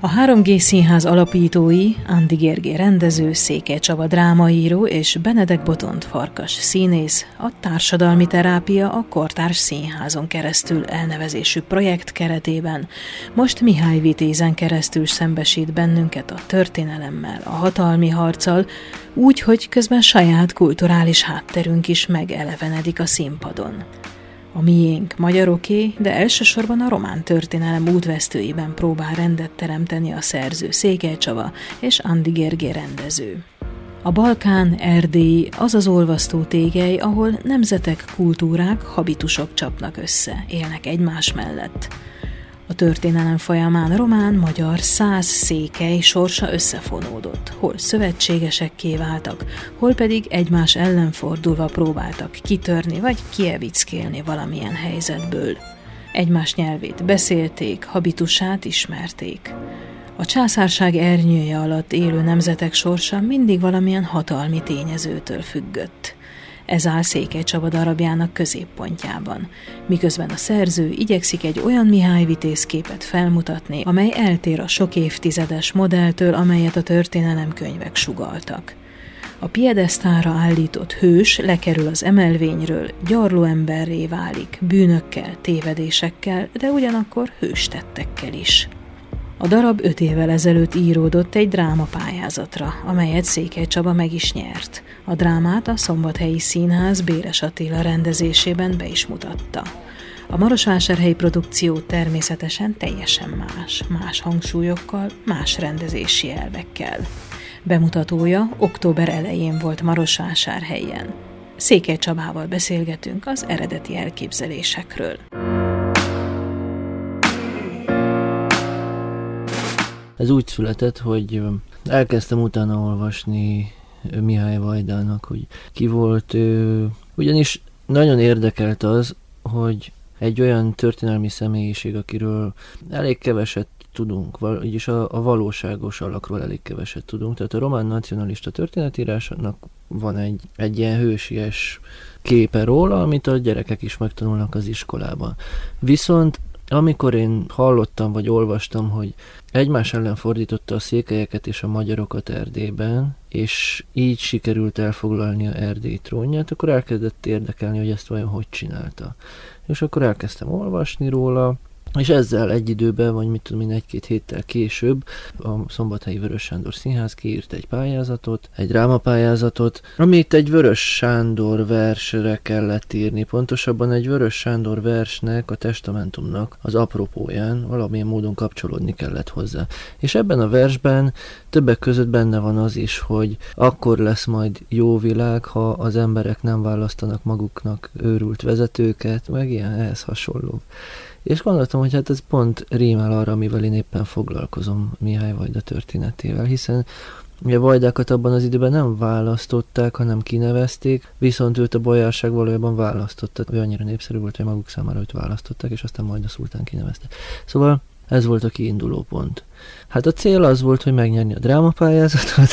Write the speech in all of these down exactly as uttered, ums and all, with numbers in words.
A három gé Színház alapítói, Andi Gergely rendező, Székely Csaba drámaíró és Benedek Botond Farkas színész a Társadalmi Terápia a Kortárs Színházon keresztül elnevezésű projekt keretében most Mihály Vitézen keresztül szembesít bennünket a történelemmel, a hatalmi harccal, úgy, hogy közben saját kulturális hátterünk is megelevenedik a színpadon. A miénk magyaroké, de elsősorban a román történelem útvesztőiben próbál rendet teremteni a szerző Székely Csaba és Andi Gergely rendező. A Balkán, Erdély az az olvasztó tégely, ahol nemzetek, kultúrák, habitusok csapnak össze, élnek egymás mellett. A történelem folyamán román, magyar, száz székely sorsa összefonódott, hol szövetségesekké váltak, hol pedig egymás ellen fordulva próbáltak kitörni vagy kievickélni valamilyen helyzetből. Egymás nyelvét beszélték, habitusát ismerték. A császárság ernyője alatt élő nemzetek sorsa mindig valamilyen hatalmi tényezőtől függött. Ez áll Székely Csaba darabjának középpontjában, miközben a szerző igyekszik egy olyan Mihály Vitéz képet felmutatni, amely eltér a sok évtizedes modelltől, amelyet a történelemkönyvek sugalltak. A piedesztára állított hős lekerül az emelvényről, gyarló emberré válik, bűnökkel, tévedésekkel, de ugyanakkor hőstettekkel is. A darab öt évvel ezelőtt íródott egy drámapályázatra, amelyet Székely Csaba meg is nyert. A drámát a Szombathelyi Színház Béres Attila rendezésében be is mutatta. A marosvásárhelyi produkció természetesen teljesen más, más hangsúlyokkal, más rendezési elvekkel. Bemutatója október elején volt Marosvásárhelyen. Székely Csabával beszélgetünk az eredeti elképzelésekről. Ez úgy született, hogy elkezdtem utána olvasni Mihály Vajdának, hogy ki volt ő. Ugyanis nagyon érdekelt az, hogy egy olyan történelmi személyiség, akiről elég keveset tudunk, vagyis a, a valóságos alakról elég keveset tudunk. Tehát a román nacionalista történetírásnak van egy, egy ilyen hősies képe róla, amit a gyerekek is megtanulnak az iskolában. Viszont amikor én hallottam, vagy olvastam, hogy egymás ellen fordította a székelyeket és a magyarokat Erdélyben, és így sikerült elfoglalnia Erdély trónját, akkor elkezdett érdekelni, hogy ezt vajon hogy csinálta. És akkor elkezdtem olvasni róla, és ezzel egy időben, vagy mit tudom én, egy-két héttel később a Szombathelyi Vörös Sándor Színház kiírt egy pályázatot, egy drámapályázatot, amit egy Vörös Sándor versre kellett írni. Pontosabban egy Vörös Sándor versnek, a testamentumnak az apropóján valamilyen módon kapcsolódni kellett hozzá. És ebben a versben többek között benne van az is, hogy akkor lesz majd jó világ, ha az emberek nem választanak maguknak őrült vezetőket, meg ilyen ehhez hasonló. És gondoltam, hogy hát ez pont rímel arra, amivel én éppen foglalkozom Mihály Vajda történetével, hiszen ugye Vajdákat abban az időben nem választották, hanem kinevezték, viszont őt a bolyárság valójában választotta. Ő annyira népszerű volt, hogy maguk számára őt választották, és aztán majd a szultán kinevezte. Szóval ez volt a kiinduló pont. Hát a cél az volt, hogy megnyerni a drámapályázatot,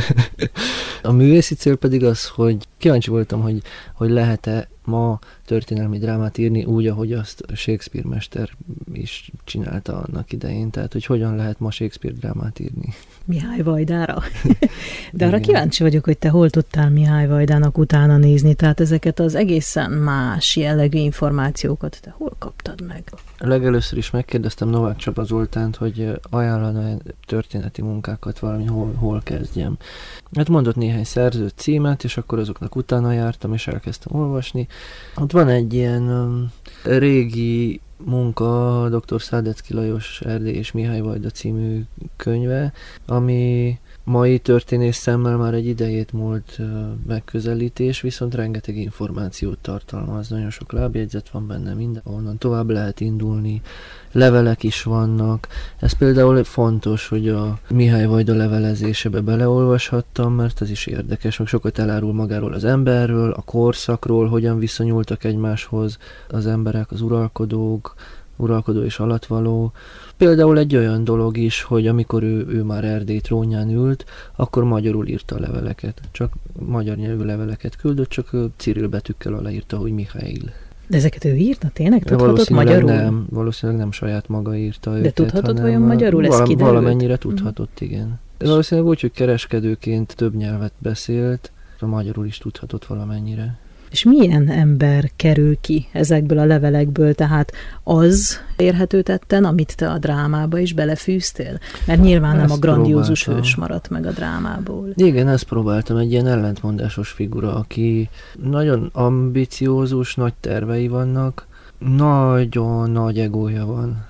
a művészi cél pedig az, hogy kíváncsi voltam, hogy, hogy lehet-e ma történelmi drámát írni úgy, ahogy azt Shakespeare mester is csinálta annak idején. Tehát, hogy hogyan lehet ma Shakespeare drámát írni. Mihály Vajdára. De arra kíváncsi vagyok, hogy te hol tudtál Mihály Vajdának utána nézni, tehát ezeket az egészen más jellegű információkat te hol kaptad meg? Legelőször is megkérdeztem Novák Csaba Zoltánt, hogy ajánlana történeti munkákat valami, hol, hol kezdjem. Hát mondott néhány szerző címet, és akkor azoknak utána jártam, és elkezdtem olvasni. Ott van egy ilyen um, régi munka, dr. Szádecki Lajos Erdély és Mihály Vajda című könyve, ami mai történész szemmel már egy idejét múlt uh, megközelítés, viszont rengeteg információt tartalmaz, nagyon sok lábjegyzet van benne, minden, onnan tovább lehet indulni, levelek is vannak. Ez például fontos, hogy a Mihály Vajda levelezésébe beleolvashattam, mert ez is érdekes, meg sokat elárul magáról az emberről, a korszakról, hogyan viszonyultak egymáshoz az emberek, az uralkodók, uralkodó és alattvaló. Például egy olyan dolog is, hogy amikor ő, ő már Erdély trónján ült, akkor magyarul írta a leveleket. Csak magyar nyelvű leveleket küldött, csak Cirill betűkkel aláírta, hogy Mihály. De ezeket ő írta tényleg? Tudhatott magyarul? Nem, valószínűleg nem saját maga írta De őket. tudhatott vajon magyarul? Ez kiderült? Valamennyire tudhatott, igen. De valószínűleg úgy, hogy kereskedőként több nyelvet beszélt, a magyarul is tudhatott valamennyire. És milyen ember kerül ki ezekből a levelekből, tehát az érhető tetten, amit te a drámába is belefűztél? Mert nyilván ezt nem a grandiózus próbáltam. Hős maradt meg a drámából. Igen, ezt próbáltam, egy ilyen ellentmondásos figura, aki nagyon ambiciózus, nagy tervei vannak, nagyon nagy egója van.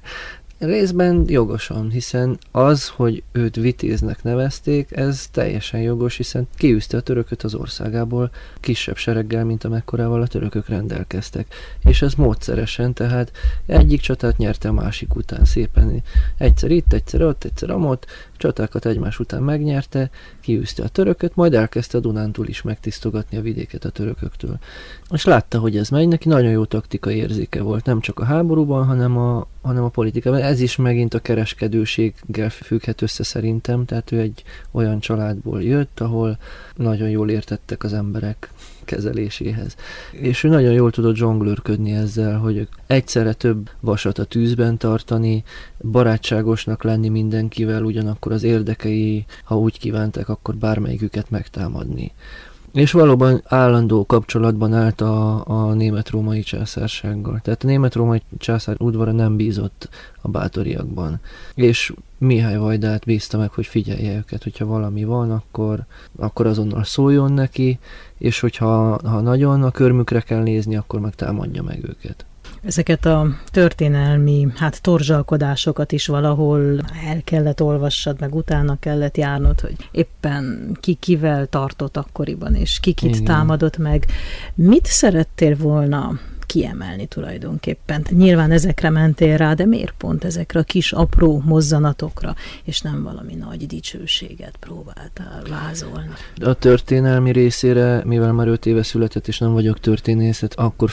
Részben jogosan, hiszen az, hogy őt vitéznek nevezték, ez teljesen jogos, hiszen kiűzte a törököt az országából kisebb sereggel, mint amekkorával a törökök rendelkeztek. És ez módszeresen, tehát egyik csatát nyerte a másik után szépen. Egyszer itt, egyszer ott, egyszer amott, csatákat egymás után megnyerte, kiűzte a törököt, majd elkezdte a Dunántúl is megtisztogatni a vidéket a törököktől. És látta, hogy ez megy, neki nagyon jó taktikai érzéke volt, nem csak a háborúban, hanem a, hanem a politikában. Ez is megint a kereskedőséggel függhet össze szerintem, tehát ő egy olyan családból jött, ahol nagyon jól értettek az emberek kezeléséhez. És ő nagyon jól tudott zsonglőrködni ezzel, hogy egyszerre több vasat a tűzben tartani, barátságosnak lenni mindenkivel, ugyanakkor az érdekei, ha úgy kívánták, akkor bármelyiküket megtámadni. És valóban állandó kapcsolatban állt a, a német-római császársággal. Tehát a német-római császár udvara nem bízott a bátoriakban. És Mihály Vajdát bízta meg, hogy figyelje őket, hogyha valami van, akkor, akkor azonnal szóljon neki, és hogyha ha nagyon a körmükre kell nézni, akkor meg támadja meg őket. Ezeket a történelmi hát torzsalkodásokat is valahol el kellett olvassad, meg utána kellett járnod, hogy éppen ki kivel tartott akkoriban, és ki kit Igen. támadott meg. Mit szerettél volna kiemelni tulajdonképpen? Nyilván ezekre mentél rá, de miért pont ezekre a kis apró mozzanatokra, és nem valami nagy dicsőséget próbáltál vázolni? A történelmi részére, mivel már öt éve született, és nem vagyok történészet, akkor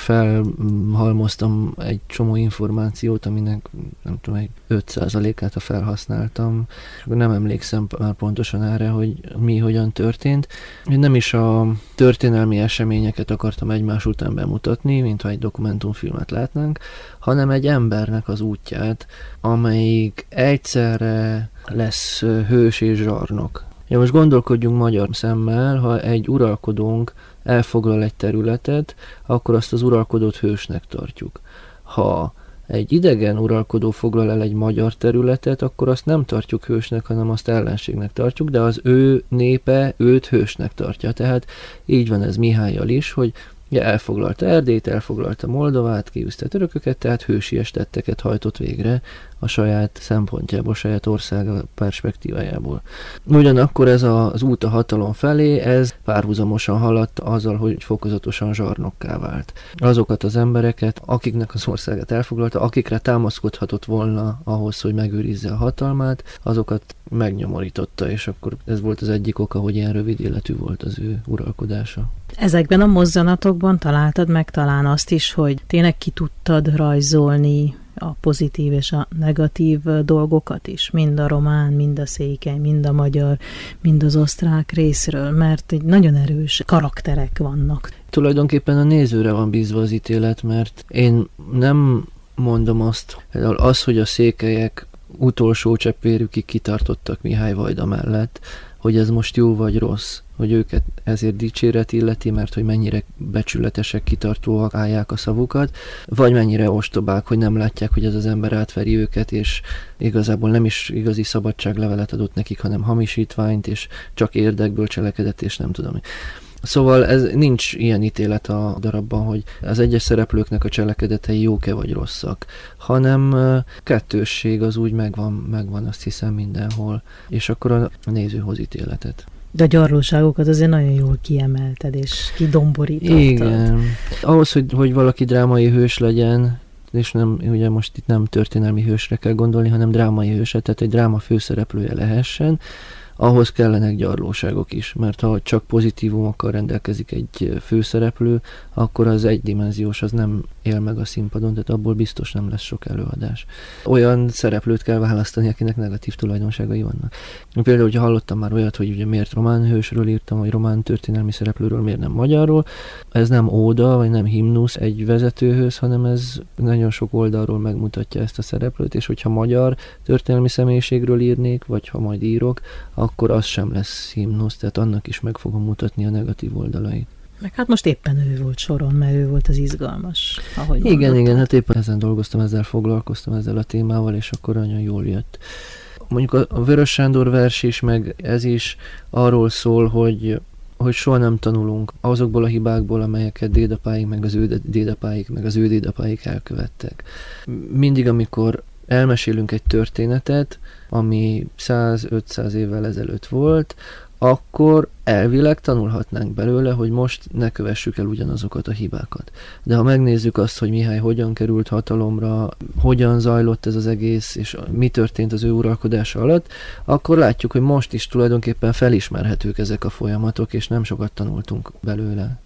felhalmoztam egy csomó információt, aminek nem tudom, egy öt százalékát a felhasználtam. Nem emlékszem már pontosan erre, hogy mi hogyan történt. Én nem is a történelmi eseményeket akartam egymás után bemutatni, mintha egy dokumentumfilmet látnánk, hanem egy embernek az útját, amelyik egyszerre lesz hős és zsarnok. Ja, most gondolkodjunk magyar szemmel, ha egy uralkodónk elfoglal egy területet, akkor azt az uralkodót hősnek tartjuk. Ha egy idegen uralkodó foglal el egy magyar területet, akkor azt nem tartjuk hősnek, hanem azt ellenségnek tartjuk, de az ő népe őt hősnek tartja. Tehát így van ez Mihállyal is, hogy ja, elfoglalta Erdélyt, elfoglalta Moldovát, kiűzte a törököket, tehát hősies tetteket hajtott végre a saját szempontjából, a saját országa perspektívájából. Ugyanakkor ez az út a hatalom felé, ez párhuzamosan haladt azzal, hogy fokozatosan zsarnokká vált. Azokat az embereket, akiknek az országát elfoglalta, akikre támaszkodhatott volna ahhoz, hogy megőrizze a hatalmát, azokat megnyomorította, és akkor ez volt az egyik oka, hogy ilyen rövid életű volt az ő uralkodása. Ezekben a mozzanatokban találtad meg talán azt is, hogy tényleg ki tudtad rajzolni a pozitív és a negatív dolgokat is, mind a román, mind a székely, mind a magyar, mind az osztrák részről, mert egy nagyon erős karakterek vannak. Tulajdonképpen a nézőre van bízva az ítélet, mert én nem mondom azt, az, hogy a székelyek utolsó cseppvérükig kitartottak Mihály Vajda mellett, hogy ez most jó vagy rossz, hogy őket ezért dicséret illeti, mert hogy mennyire becsületesek, kitartóak, állják a szavukat, vagy mennyire ostobák, hogy nem látják, hogy ez az ember átveri őket, és igazából nem is igazi szabadságlevelet adott nekik, hanem hamisítványt, és csak érdekből cselekedett, és nem tudom. Szóval ez nincs ilyen ítélet a darabban, hogy az egyes szereplőknek a cselekedetei jók-e vagy rosszak, hanem kettősség az úgy megvan, megvan azt hiszem mindenhol, és akkor a néző hoz ítéletet. De a gyarlóságokat azért nagyon jól kiemelted, és kidomborítottad. Igen. Ahhoz, hogy, hogy valaki drámai hős legyen, és nem, ugye most itt nem történelmi hősre kell gondolni, hanem drámai hősre, tehát egy dráma főszereplője lehessen, ahhoz kellenek gyarlóságok is, mert ha csak pozitívumokkal rendelkezik egy főszereplő, akkor az egydimenziós, az nem él meg a színpadon, tehát abból biztos nem lesz sok előadás. Olyan szereplőt kell választani, akinek negatív tulajdonságai vannak. Például, hogyha hallottam már olyat, hogy ugye miért román hősről írtam, vagy román történelmi szereplőről, miért nem magyarról. Ez nem óda, vagy nem himnusz egy vezetőhöz, hanem ez nagyon sok oldalról megmutatja ezt a szereplőt, és hogyha magyar történelmi személyiségről írnék, vagy ha majd írok, akkor az sem lesz himnusz, tehát annak is meg fogom mutatni a negatív oldalait. Meg hát most éppen ő volt soron, mert ő volt az izgalmas, ahogy Igen, mondottam. igen, hát éppen ezen dolgoztam, ezzel foglalkoztam, ezzel a témával, és akkor nagyon jól jött. Mondjuk a Vörös Sándor vers is, meg ez is arról szól, hogy, hogy soha nem tanulunk azokból a hibákból, amelyeket dédapáik, meg az ő dédapáik, meg az ő dédapáik elkövettek. Mindig, amikor elmesélünk egy történetet, ami száz-ötszáz évvel ezelőtt volt, akkor elvileg tanulhatnánk belőle, hogy most ne kövessük el ugyanazokat a hibákat. De ha megnézzük azt, hogy Mihály hogyan került hatalomra, hogyan zajlott ez az egész, és mi történt az ő uralkodása alatt, akkor látjuk, hogy most is tulajdonképpen felismerhetők ezek a folyamatok, és nem sokat tanultunk belőle.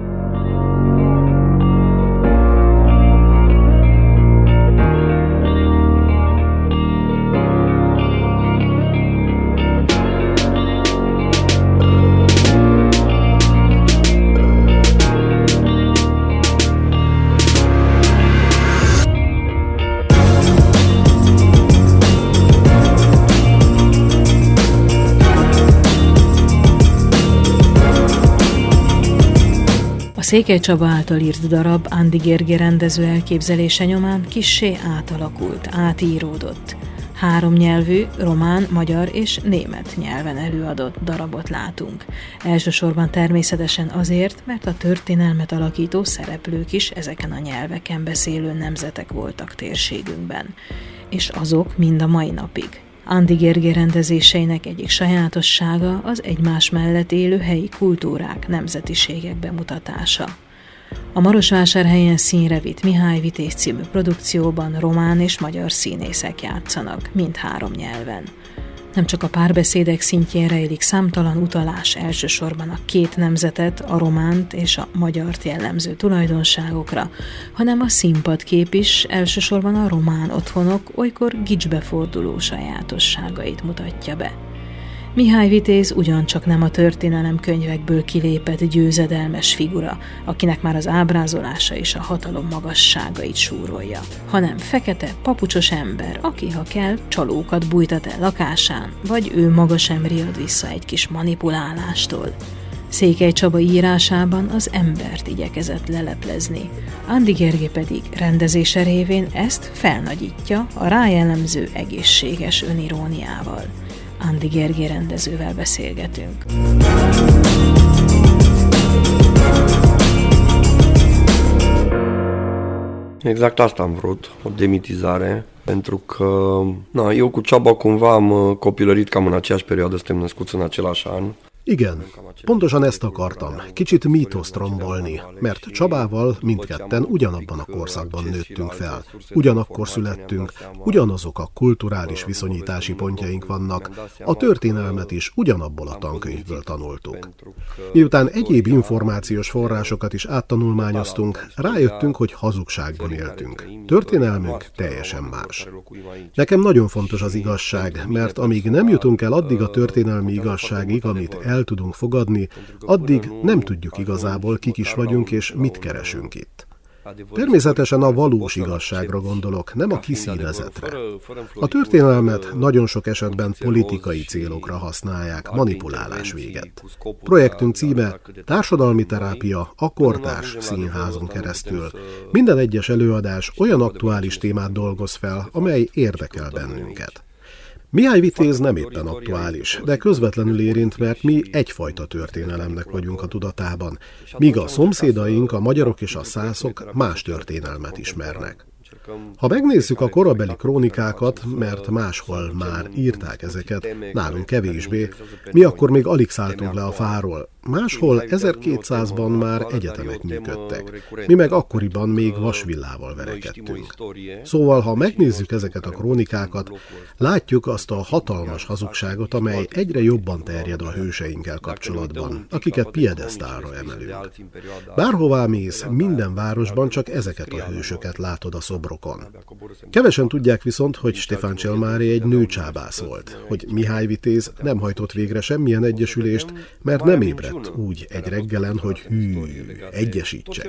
Székely Csaba által írt darab Andi Gergely rendező elképzelése nyomán kissé átalakult, átíródott. Háromnyelvű, román, magyar és német nyelven előadott darabot látunk. Elsősorban természetesen azért, mert a történelmet alakító szereplők is ezeken a nyelveken beszélő nemzetek voltak térségünkben. És azok mind a mai napig. Andi Gergely rendezéseinek egyik sajátossága az egymás mellett élő helyi kultúrák, nemzetiségek bemutatása. A Marosvásárhelyen színre vitt Mihály Vitéz című produkcióban román és magyar színészek játszanak, mindhárom nyelven. Nem csak a párbeszédek szintjén rejlik számtalan utalás elsősorban a két nemzetet, a románt és a magyart jellemző tulajdonságokra, hanem a színpadkép is elsősorban a román otthonok olykor gicsbe forduló sajátosságait mutatja be. Mihály Vitéz ugyancsak nem a történelemkönyvekből kilépett győzedelmes figura, akinek már az ábrázolása és a hatalom magasságait súrolja, hanem fekete, papucsos ember, aki, ha kell, csalókat bújtat el lakásán, vagy ő maga sem riad vissza egy kis manipulálástól. Székely Csaba írásában az embert igyekezett leleplezni, Andi Gergely pedig rendezése révén ezt felnagyítja a rájellemző egészséges öniróniával. Andi Gergely rendezővel beszélgetünk. Exact asta am vrut, o demitizare, pentru că na, eu cu Csaba cumva am copilărit cam în aceeași perioadă, suntem născuți în același an. Igen, pontosan ezt akartam, kicsit mítoszt rombolni, mert Csabával mindketten ugyanabban a korszakban nőttünk fel. Ugyanakkor születtünk, ugyanazok a kulturális viszonyítási pontjaink vannak, a történelmet is ugyanabból a tankönyvből tanultuk. Miután egyéb információs forrásokat is áttanulmányoztunk, rájöttünk, hogy hazugságban éltünk. Történelmünk teljesen más. Nekem nagyon fontos az igazság, mert amíg nem jutunk el addig a történelmi igazságig, amit el el tudunk fogadni, addig nem tudjuk igazából, kik is vagyunk és mit keresünk itt. Természetesen a valós igazságra gondolok, nem a kiszínezetre. A történelmet nagyon sok esetben politikai célokra használják, manipulálás véget. Projektünk címe Társadalmi terápia a Kortárs Színházon keresztül. Minden egyes előadás olyan aktuális témát dolgoz fel, amely érdekel bennünket. Mihály Vitéz nem éppen aktuális, de közvetlenül érint, mert mi egyfajta történelemnek vagyunk a tudatában, míg a szomszédaink, a magyarok és a szászok más történelmet ismernek. Ha megnézzük a korabeli krónikákat, mert máshol már írták ezeket, nálunk kevésbé, mi akkor még alig szálltunk le a fáról, máshol ezerkétszázban már egyetemek működtek. Mi meg akkoriban még vasvillával verekedtünk. Szóval, ha megnézzük ezeket a krónikákat, látjuk azt a hatalmas hazugságot, amely egyre jobban terjed a hőseinkkel kapcsolatban, akiket piedesztálra emelünk. Bárhová mész, minden városban csak ezeket a hősöket látod a szobrokon. Kevesen tudják viszont, hogy Stefan Cel Mare egy nőcsábász volt, hogy Mihály Vitéz nem hajtott végre semmilyen egyesülést, mert nem ébredt úgy egy reggelen, hogy hű, egyesítsek.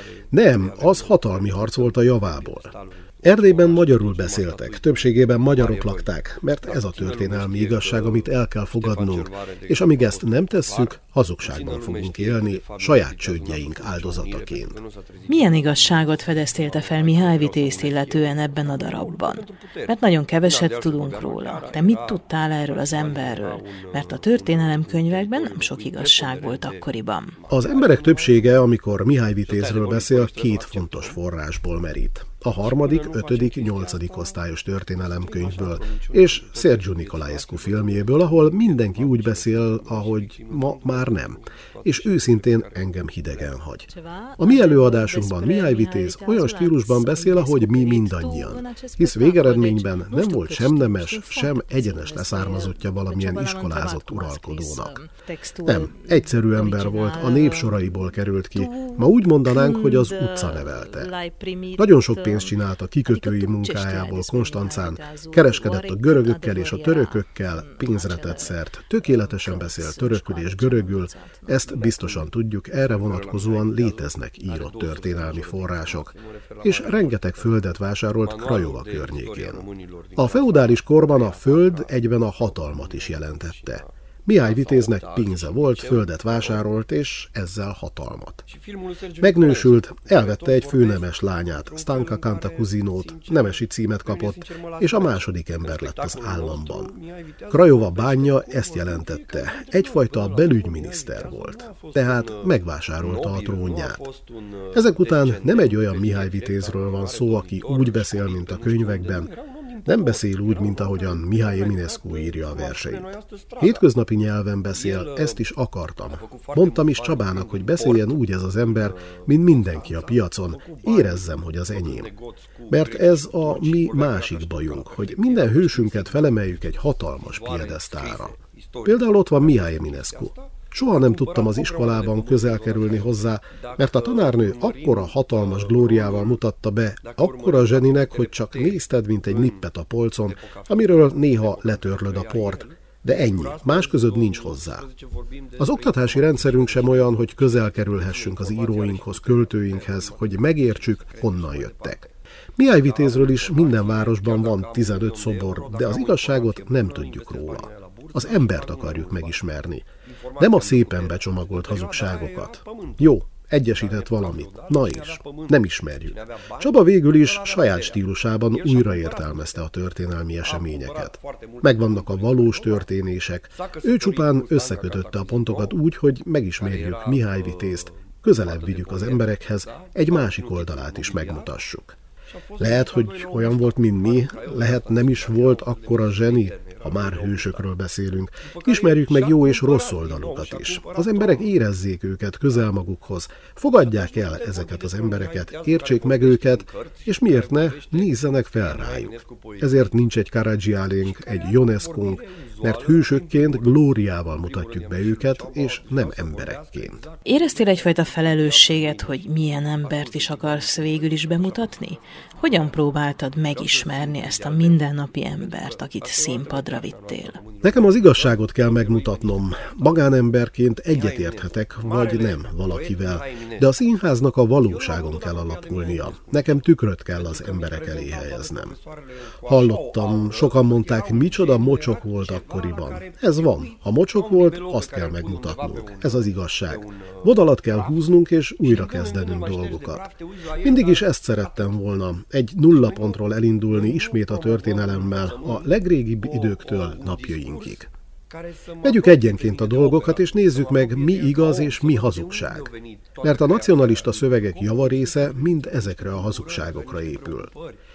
Nem, az hatalmi harc volt a javából. Erdélyben magyarul beszéltek, többségében magyarok lakták, mert ez a történelmi igazság, amit el kell fogadnunk, és amíg ezt nem tesszük, hazugságban fogunk élni, saját csődjeink áldozataként. Milyen igazságot fedeztélte fel Mihály Vitézt illetően ebben a darabban? Mert nagyon keveset tudunk róla. Te mit tudtál erről az emberről? Mert a történelemkönyvekben nem sok igazság volt akkoriban. Az emberek többsége, amikor Mihály Vitézről beszél, két fontos forrásból merít. A harmadik, ötödik, nyolcadik osztályos történelemkönyvből, és Sergiu Nicolaescu filmjéből, ahol mindenki úgy beszél, ahogy ma már nem, és őszintén engem hidegen hagy. A mi előadásunkban Mihály Vitéz olyan stílusban beszél, ahogy mi mindannyian, hisz végeredményben nem volt sem nemes, sem egyenes leszármazottja valamilyen iskolázott uralkodónak. Nem, egyszerű ember volt, a nép soraiból került ki, ma úgy mondanánk, hogy az utca nevelte. Nagyon sok pénzt csinált a kikötői munkájából Konstancán, kereskedett a görögökkel és a törökökkel, pénzre tett szert, tökéletesen beszél törökül és görögül, ezt biztosan tudjuk, erre vonatkozóan léteznek írott történelmi források, és rengeteg földet vásárolt Craiova környékén. A feudális korban a föld egyben a hatalmat is jelentette. Mihály Vitéznek pénze volt, földet vásárolt, és ezzel hatalmat. Megnősült, elvette egy főnemes lányát, Stanka Cantacuzinót, nemesi címet kapott, és a második ember lett az államban. Craiova bánja ezt jelentette, egyfajta belügyminiszter volt, tehát megvásárolta a trónját. Ezek után nem egy olyan Mihály Vitézről van szó, aki úgy beszél, mint a könyvekben, nem beszél úgy, mint ahogyan Mihály Eminescu írja a verseit. Hétköznapi nyelven beszél, ezt is akartam. Mondtam is Csabának, hogy beszéljen úgy ez az ember, mint mindenki a piacon, érezzem, hogy az enyém. Mert ez a mi másik bajunk, hogy minden hősünket felemeljük egy hatalmas piedesztálra. Például ott van Mihály Eminescu. Soha nem tudtam az iskolában közel kerülni hozzá, mert a tanárnő akkora hatalmas glóriával mutatta be, akkora zseninek, hogy csak nézted, mint egy nippet a polcon, amiről néha letörlöd a port. De ennyi, más között nincs hozzá. Az oktatási rendszerünk sem olyan, hogy közel kerülhessünk az íróinkhoz, költőinkhez, hogy megértsük, honnan jöttek. Mihály Vitézről is minden városban van tizenöt szobor, de az igazságot nem tudjuk róla. Az embert akarjuk megismerni. Nem a szépen becsomagolt hazugságokat. Jó, egyesített valamit. Na és, nem ismerjük. Csaba végül is saját stílusában újraértelmezte a történelmi eseményeket. Megvannak a valós történések. Ő csupán összekötötte a pontokat úgy, hogy megismerjük Mihály Vitézt, közelebb vigyük az emberekhez, egy másik oldalát is megmutassuk. Lehet, hogy olyan volt, mint mi, lehet nem is volt akkora zseni, ha már hősökről beszélünk. Ismerjük meg jó és rossz oldalukat is. Az emberek érezzék őket közel magukhoz, fogadják el ezeket az embereket, értsék meg őket, és miért ne, nézzenek fel rájuk. Ezért nincs egy Caragialénk, egy Ionescónk, mert hősökként glóriával mutatjuk be őket, és nem emberekként. Éreztél egyfajta felelősséget, hogy milyen embert is akarsz végül is bemutatni? Hogyan próbáltad megismerni ezt a mindennapi embert, akit színpadra vittél? Nekem az igazságot kell megmutatnom. Magánemberként egyetérthetek, vagy nem valakivel, de a színháznak a valóságon kell alapulnia. Nekem tükröt kell az emberek elé helyeznem. Hallottam, sokan mondták, micsoda mocsok volt akkoriban. Ez van. Ha mocsok volt, azt kell megmutatnunk. Ez az igazság. Vonalat kell húznunk, és újra kezdenünk dolgokat. Mindig is ezt szerettem volna, egy nulla pontról elindulni ismét a történelemmel, a legrégibb időktől napjainkig. Vegyük egyenként a dolgokat, és nézzük meg, mi igaz és mi hazugság. Mert a nacionalista szövegek javarésze mind ezekre a hazugságokra épül.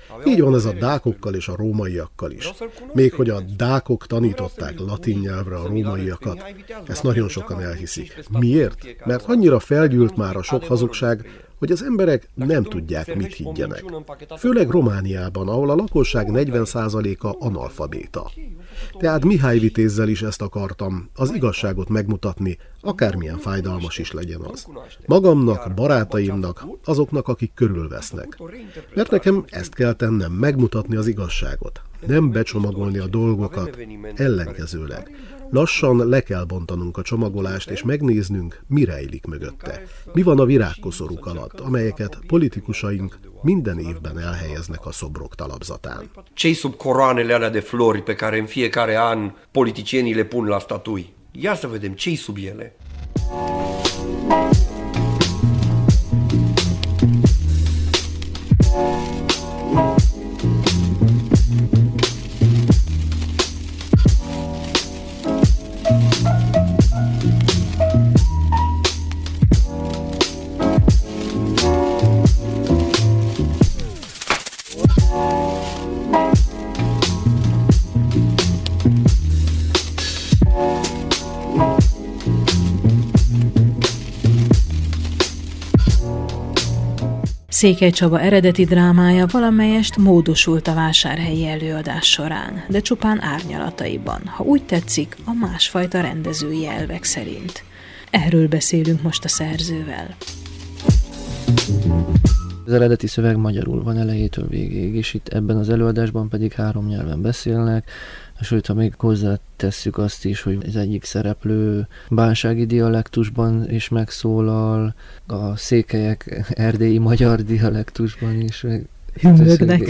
Így van ez a dákokkal és a rómaiakkal is. Még hogy a dákok tanították latin nyelvre a rómaiakat, ezt nagyon sokan elhiszik. Miért? Mert annyira felgyűlt már a sok hazugság, hogy az emberek nem tudják, mit higgyenek. Főleg Romániában, ahol a lakosság negyven százaléka analfabéta. Tehát Mihály Vitézzel is ezt akartam, az igazságot megmutatni, akármilyen fájdalmas is legyen az. Magamnak, barátaimnak, azoknak, akik körülvesznek. Mert nekem ezt kell tennem, megmutatni az igazságot. Nem becsomagolni a dolgokat, ellenkezőleg. Lassan le kell bontanunk a csomagolást, és megnéznünk, mi rejlik mögötte. Mi van a virágkoszorúk alatt, amelyeket politikusaink minden évben elhelyeznek a szobrok talapzatán. Ce-i sub coroanele alea de flori pe care în fiecare an politicienii le pun la statui? Ia să vedem ce-i sub ele. Székely Csaba eredeti drámája valamelyest módosult a vásárhelyi előadás során, de csupán árnyalataiban, ha úgy tetszik, a másfajta rendezői elvek szerint. Erről beszélünk most a szerzővel. Az eredeti szöveg magyarul van elejétől végéig, és itt ebben az előadásban pedig három nyelven beszélnek, sőt, ha még hozzátesszük azt is, hogy az egyik szereplő bánsági dialektusban is megszólal, a székelyek erdélyi magyar dialektusban is. Hümmögnek.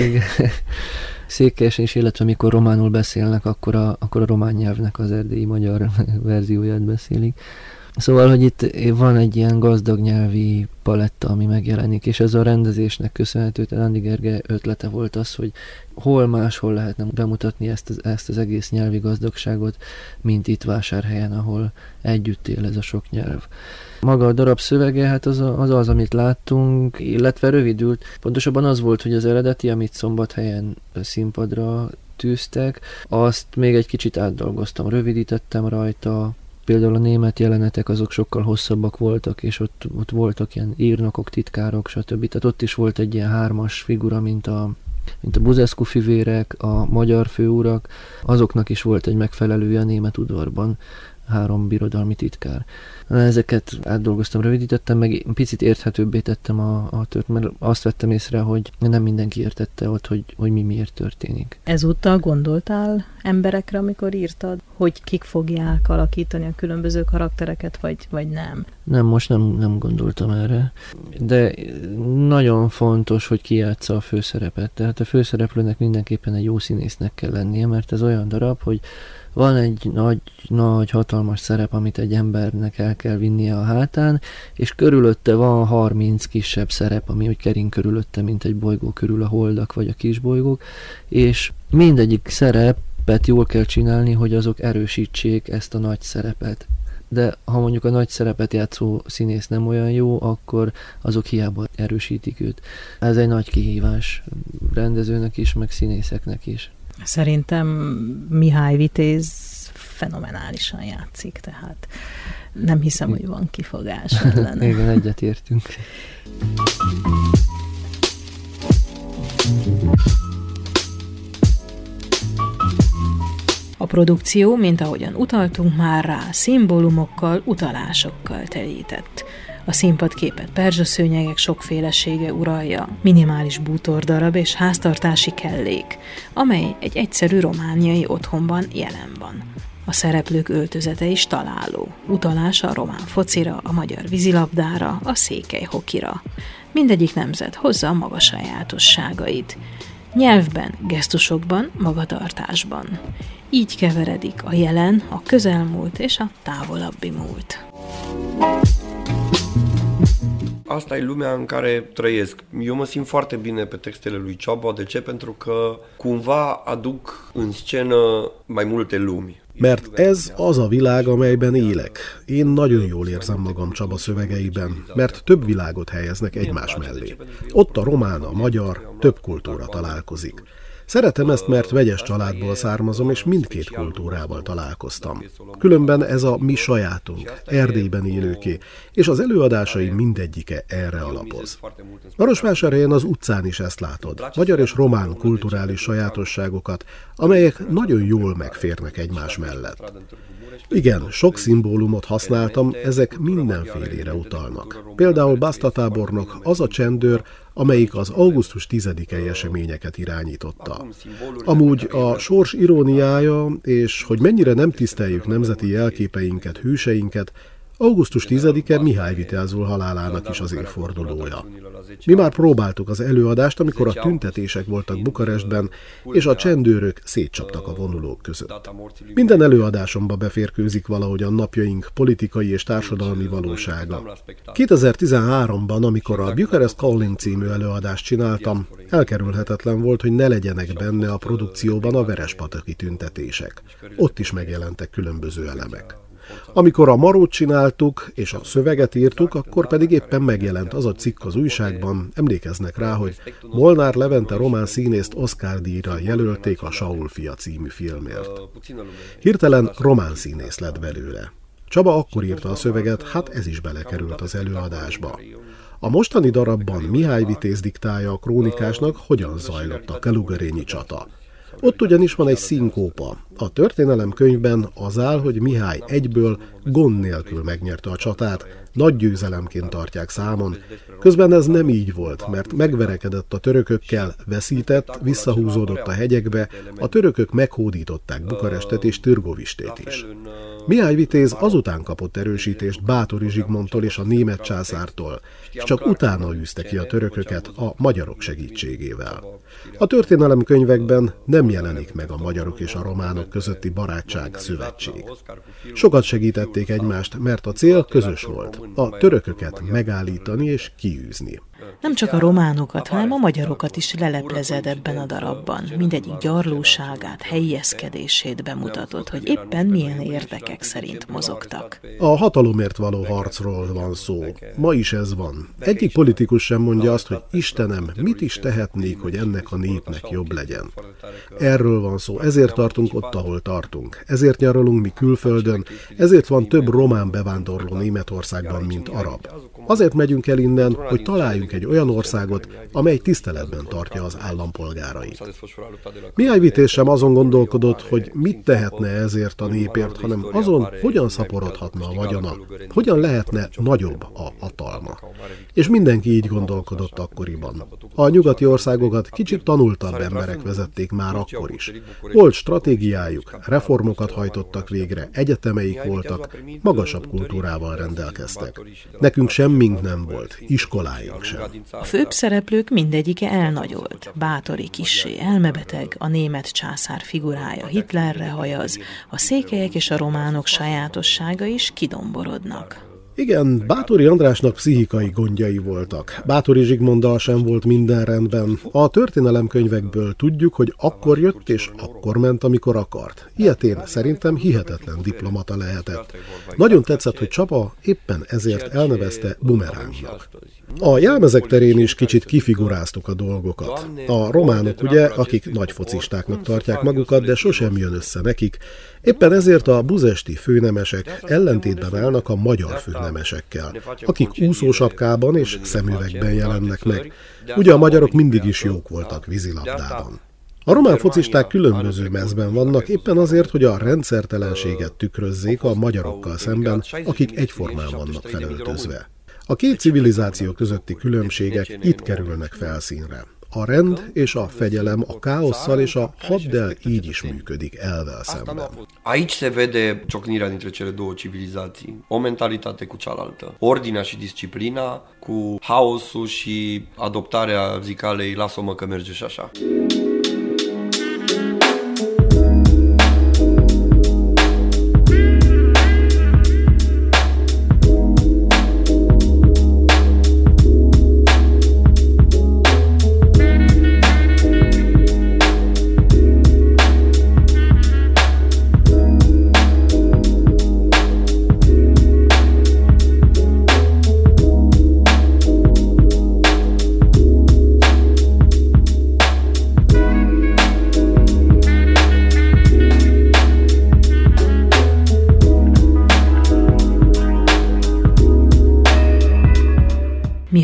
Székelyesen is, illetve mikor románul beszélnek, akkor a, akkor a román nyelvnek az erdélyi magyar verzióját beszélik. Szóval, hogy itt van egy ilyen gazdag nyelvi paletta, ami megjelenik, és ez a rendezésnek köszönhető, tehát Andi Gergely ötlete volt az, hogy hol máshol lehetne bemutatni ezt az, ezt az egész nyelvi gazdagságot, mint itt Vásárhelyen, ahol együtt él ez a sok nyelv. Maga a darab szövege, hát az, a, az az, amit láttunk, illetve rövidült. Pontosabban az volt, hogy az eredeti, amit Szombathelyen színpadra tűztek, azt még egy kicsit átdolgoztam, rövidítettem rajta. Például a német jelenetek azok sokkal hosszabbak voltak, és ott, ott voltak ilyen írnokok, titkárok, stb. Tehát ott is volt egy ilyen hármas figura, mint a, mint a Buzescu fivérek, a magyar főurak, azoknak is volt egy megfelelője a német udvarban, három birodalmi titkár. Ezeket átdolgoztam, rövidítettem, meg picit érthetőbbé tettem a, a tört, mert azt vettem észre, hogy nem mindenki értette ott, hogy, hogy mi miért történik. Ezúttal gondoltál emberekre, amikor írtad, hogy kik fogják alakítani a különböző karaktereket, vagy, vagy nem? Nem, most nem, nem gondoltam erre, de nagyon fontos, hogy ki játsza a főszerepet. Tehát a főszereplőnek mindenképpen egy jó színésznek kell lennie, mert ez olyan darab, hogy van egy nagy, nagy, hatalmas szerep, amit egy embernek el kell vinnie a hátán, és körülötte van harminc kisebb szerep, ami úgy kering körülötte, mint egy bolygó körül a holdak vagy a kisbolygók, és mindegyik szerepet jól kell csinálni, hogy azok erősítsék ezt a nagy szerepet. De ha mondjuk a nagy szerepet játszó színész nem olyan jó, akkor azok hiába erősítik őt. Ez egy nagy kihívás rendezőnek is, meg színészeknek is. Szerintem Mihály Vitéz fenomenálisan játszik, tehát nem hiszem, hogy van kifogás ellene. Igen, egyetértünk. A produkció, mint ahogyan utaltunk már rá, szimbólumokkal, utalásokkal telített. A színpadképet perzsaszőnyegek sokfélesége uralja, minimális bútordarab és háztartási kellék, amely egy egyszerű romániai otthonban jelen van. A szereplők öltözete is találó, utalás a román focira, a magyar vízilabdára, a székely hokira. Mindegyik nemzet hozza a maga sajátosságait. Nyelvben, gesztusokban, magatartásban. Így keveredik a jelen, a közelmúlt és a távolabbi múlt. Asta e lumea în care trăiesc. Eu mă simt foarte bine pe textele lui Ciaba. De ce? Pentru că cumva aduc în scenă mai multe lumi. Mert ez az a világ, amelyben élek. Én nagyon jól érzem magam Csaba szövegeiben, mert több világot helyeznek egymás mellé. Ott a román, a magyar, több kultúra találkozik. Szeretem ezt, mert vegyes családból származom, és mindkét kultúrával találkoztam. Különben ez a mi sajátunk, Erdélyben élőké, és az előadásaim mindegyike erre alapoz. Marosvásárhelyen az utcán is ezt látod, magyar és román kulturális sajátosságokat, amelyek nagyon jól megférnek egymás mellett. Igen, sok szimbólumot használtam, ezek mindenfélére utalnak. Például Basta tábornok az a csendőr, amelyik az augusztus tizedikei eseményeket irányította. Amúgy a sors iróniája, és hogy mennyire nem tiszteljük nemzeti jelképeinket, hőseinket, augusztus tizedike Mihály Viteázul halálának is az évfordulója. Mi már próbáltuk az előadást, amikor a tüntetések voltak Bukarestben, és a csendőrök szétcsaptak a vonulók között. Minden előadásomba beférkőzik valahogy a napjaink politikai és társadalmi valósága. kétezer-tizenháromban, amikor a Bucharest Calling című előadást csináltam, elkerülhetetlen volt, hogy ne legyenek benne a produkcióban a verespataki tüntetések. Ott is megjelentek különböző elemek. Amikor a Marót csináltuk, és a szöveget írtuk, akkor pedig éppen megjelent az a cikk az újságban, emlékeznek rá, hogy Molnár Levente román színészt Oscar-díjra jelölték a Saul fia című filmért. Hirtelen román színész lett belőle. Csaba akkor írta a szöveget, hát ez is belekerült az előadásba. A mostani darabban Mihály Vitéz diktálja a krónikásnak, hogyan zajlott a Kalugarényi csata. Ott ugyanis van egy szinkópa. A történelemkönyvben az áll, hogy Mihály egyből gond nélkül megnyerte a csatát, nagy győzelemként tartják számon. Közben ez nem így volt, mert megverekedett a törökökkel, veszített, visszahúzódott a hegyekbe, a törökök meghódították Bukarestet és Târgovistét is. Mihály Vitéz azután kapott erősítést Báthory Zsigmondtól és a német császártól, és csak utána űzte ki a törököket a magyarok segítségével. A történelemkönyvekben nem jelenik meg a magyarok és a románok közötti barátság, szövetség. Sokat segítették egymást, mert a cél közös volt, a törököket megállítani és kiűzni. Nem csak a románokat, hanem a magyarokat is leleplezed ebben a darabban. Mindegyik gyarlóságát, helyezkedését bemutatod, hogy éppen milyen érdekek szerint mozogtak. A hatalomért való harcról van szó. Ma is ez van. Egyik politikus sem mondja azt, hogy Istenem, mit is tehetnék, hogy ennek a népnek jobb legyen. Erről van szó, ezért tartunk ott, ahol tartunk. Ezért nyaralunk mi külföldön, ezért van több román bevándorló Németországban, mint arab. Azért megyünk el innen, hogy találjunk egy olyan országot, amely tiszteletben tartja az állampolgárait. Mihály Vitéz sem azon gondolkodott, hogy mit tehetne ezért a népért, hanem azon, hogyan szaporodhatna a vagyona, hogyan lehetne nagyobb a hatalma. És mindenki így gondolkodott akkoriban. A nyugati országokat kicsit tanultabb emberek vezették már akkor is. Volt stratégiájuk, reformokat hajtottak végre, egyetemeik voltak, magasabb kultúrával rendelkeztek. Nekünk semmink nem volt, iskoláink sem. A főbb szereplők mindegyike elnagyolt. Báthory kissé elmebeteg, a német császár figurája Hitlerre hajaz, a székelyek és a románok sajátossága is kidomborodnak. Igen, Báthory Andrásnak pszichikai gondjai voltak. Báthory Zsigmonddal sem volt minden rendben. A történelemkönyvekből tudjuk, hogy akkor jött és akkor ment, amikor akart. Ilyetén szerintem hihetetlen diplomata lehetett. Nagyon tetszett, hogy Csaba éppen ezért elnevezte bumerángnak. A jelmezek terén is kicsit kifiguráztuk a dolgokat. A románok ugye, akik nagy focistáknak tartják magukat, de sosem jön össze nekik, éppen ezért a buzesti főnemesek ellentétben állnak a magyar főnemesekkel, akik úszósapkában és szemüvegben jelennek meg. Ugye a magyarok mindig is jók voltak vízilabdában. A román focisták különböző mezben vannak, éppen azért, hogy a rendszertelenséget tükrözzék a magyarokkal szemben, akik egyformán vannak felöltözve. A két civilizáció közötti különbségek itt kerülnek felszínre. A rend és a fegyelem a káosszal és a haddel így is működik elvel szemben. Aici se vede ciocnirea dintre cele două civilizații, o mentalitate cu cealaltă, ordinea și disciplina cu haosul și adoptarea zicalei lasă-mă că merge și așa.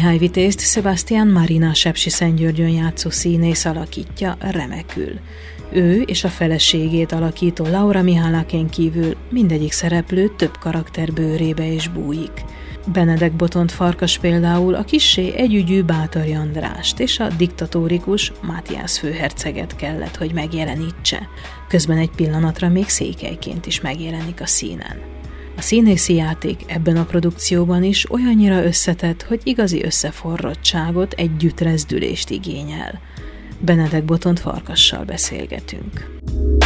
Mihály Vitézt Sebastian Marina Sepsiszentgyörgyön játszó színész alakítja remekül. Ő és a feleségét alakító Laura Mihálákén kívül mindegyik szereplő több karakter bőrébe is bújik. Benedek Botont Farkas például a kissé együgyű Báthori Andrást és a diktatórikus Mátyás főherceget kellett, hogy megjelenítse. Közben egy pillanatra még Székelyként is megjelenik a színen. A színészi játék ebben a produkcióban is olyannyira összetett, hogy igazi összeforrottságot, együtt rezdülést igényel. Benedek Botont Farkassal beszélgetünk.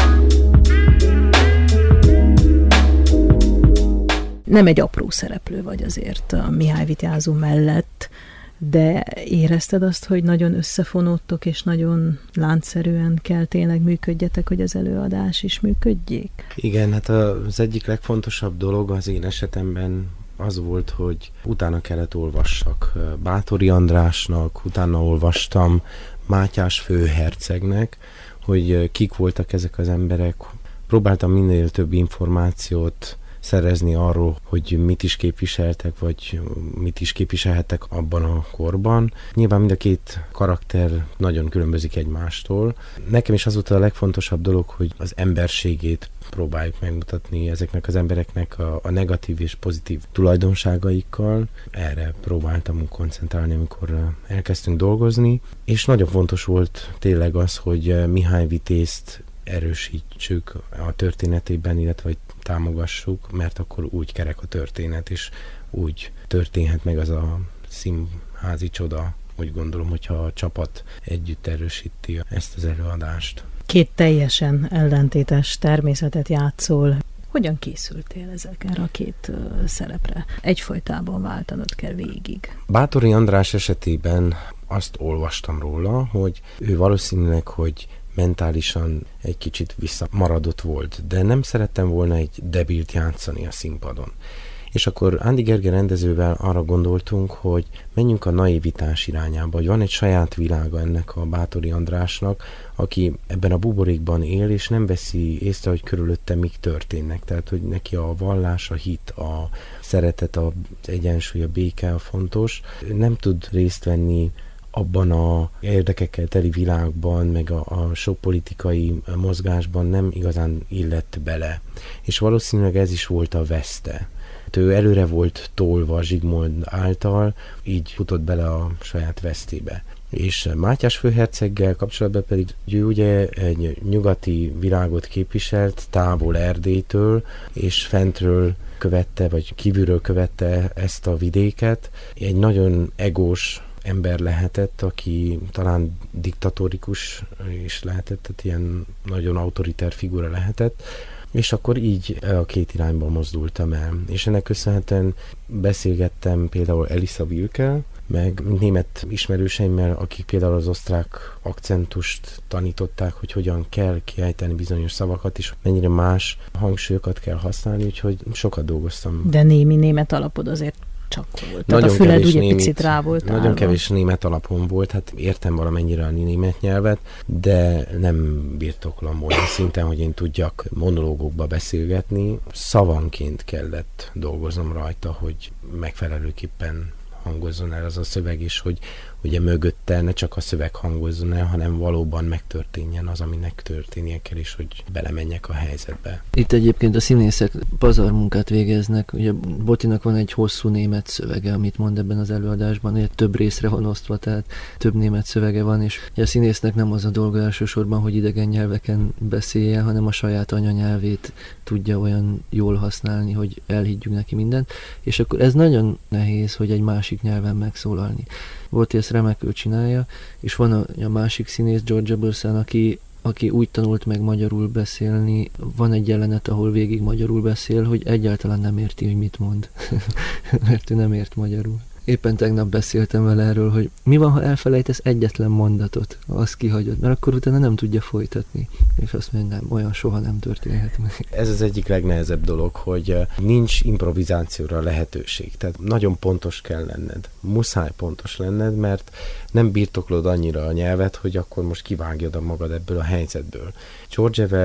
Nem egy apró szereplő vagy azért a Mihály Vitézó mellett, de érezted azt, hogy nagyon összefonódtok, és nagyon láncszerűen kell tényleg működjetek, hogy az előadás is működjék? Igen, hát az egyik legfontosabb dolog az én esetemben az volt, hogy utána kellett olvassak Báthori Andrásnak, utána olvastam Mátyás főhercegnek, hogy kik voltak ezek az emberek. Próbáltam minél több információt szerezni arról, hogy mit is képviseltek, vagy mit is képviselhettek abban a korban. Nyilván mind a két karakter nagyon különbözik egymástól. Nekem is az volt a legfontosabb dolog, hogy az emberségét próbáljuk megmutatni ezeknek az embereknek a, a negatív és pozitív tulajdonságaikkal. Erre próbáltam koncentrálni, amikor elkezdtünk dolgozni, és nagyon fontos volt tényleg az, hogy Mihály Vitézt erősítsük a történetében, illetve hogy támogassuk, mert akkor úgy kerek a történet, és úgy történhet meg az a színházi csoda, úgy gondolom, hogyha a csapat együtt erősíti ezt az előadást. Két teljesen ellentétes természetet játszol. Hogyan készültél ezekre a két uh, szerepre? Egyfolytában váltanod kell végig. Báthori András esetében azt olvastam róla, hogy ő valószínűleg, hogy mentálisan egy kicsit visszamaradott volt, de nem szerettem volna egy debilt játszani a színpadon. És akkor Ándy Gergely rendezővel arra gondoltunk, hogy menjünk a naivitás irányába, hogy van egy saját világa ennek a Báthori Andrásnak, aki ebben a buborékban él, és nem veszi észre, hogy körülötte mik történnek. Tehát, hogy neki a vallás, a hit, a szeretet, az egyensúly, a béke a fontos. Nem tud részt venni abban a érdekekkel teli világban, meg a, a sok politikai mozgásban nem igazán illett bele. És valószínűleg ez is volt a veszte. Ő előre volt tolva Zsigmond által, így futott bele a saját vesztébe. És Mátyás főherceggel kapcsolatban pedig ő ugye egy nyugati világot képviselt, távol Erdélytől, és fentről követte, vagy kívülről követte ezt a vidéket. Egy nagyon egós ember lehetett, aki talán diktatórikus is lehetett, tehát ilyen nagyon autoriter figura lehetett, és akkor így a két irányba mozdultam el. És ennek köszönhetően beszélgettem például Elisa Wilkel, meg német ismerőseimmel, akik például az osztrák akcentust tanították, hogy hogyan kell kiejteni bizonyos szavakat, és mennyire más hangsúlyokat kell használni, úgyhogy sokat dolgoztam. De némi német alapod azért csak volt. Tehát nagyon a füled ugye német, picit rá volt Nagyon állva. kevés német alapon volt, hát értem valamennyire a német nyelvet, de nem birtoklom olyan szinten, hogy én tudjak monológokba beszélgetni. Szavanként kellett dolgoznom rajta, hogy megfelelőképpen hangozzon el az a szöveg is, hogy ugye mögötte ne csak a szöveg hangozzon el, hanem valóban megtörténjen az, aminek történnie kell, és hogy belemenjek a helyzetbe. Itt egyébként a színészek pazarmunkát végeznek. Ugye Botinak van egy hosszú német szövege, amit mond ebben az előadásban, hogy több részre van osztva, tehát több német szövege van, és a színésznek nem az a dolga elsősorban, hogy idegen nyelveken beszélje, hanem a saját anyanyelvét tudja olyan jól használni, hogy elhiggyük neki mindent, és akkor ez nagyon nehéz, hogy egy másik nyelven megszólalni. Boti ezt remekül csinálja, és van a, a másik színész, George Burson, aki, aki úgy tanult meg magyarul beszélni, van egy jelenet, ahol végig magyarul beszél, hogy egyáltalán nem érti, hogy mit mond, mert ő nem ért magyarul. Éppen tegnap beszéltem vele erről, hogy mi van, ha elfelejtesz egyetlen mondatot, azt kihagyod, mert akkor utána nem tudja folytatni. És azt mondja, nem, olyan soha nem történhet meg. Ez az egyik legnehezebb dolog, hogy nincs improvizációra lehetőség. Tehát nagyon pontos kell lenned. Muszáj pontos lenned, mert nem birtoklod annyira a nyelvet, hogy akkor most kivágjad a magad ebből a helyzetből. George-vel